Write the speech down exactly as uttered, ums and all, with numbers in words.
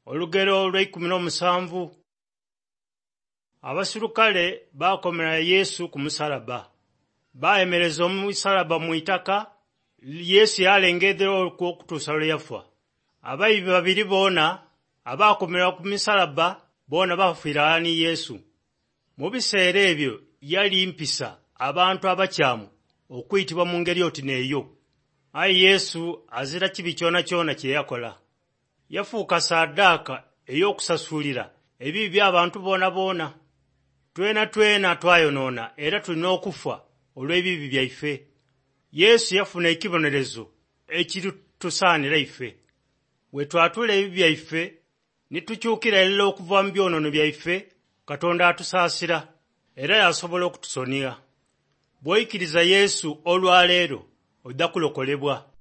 Olugero olw'ekkumi n'omusanvu. Abasirukale baakomera Yesu ku musalaba. Baayemereza omusalaba mu itaka, Yesu yalengedera okutuusa lwe yafa. Abayibi babiri boona abaakomera ku misalaba boona bafiira ni Yesu. Mu biseera ebyo yali mpisa abantu abakyamu okuyitibwa mu ngeri oti n'eyo. Ayi Yesu azira kibi kyona kyona kye yakola. Yafuuka ssaddaaka ey'okusasulira ebibi by'abantu boona boona. Twena twena twayonoona era tulina okufa olw'ebibi byaffe. Yesu yafuna ekibonerezo ekitusaanira iffe. Bwe twatula ebibi byaffe ne tukyukira ddala okuva mu byonoono byaffe, Katonda atusaasira era yasobola okutusonera. Bw'oyikiriza Yesu olwaleero ojja kulokolebwa.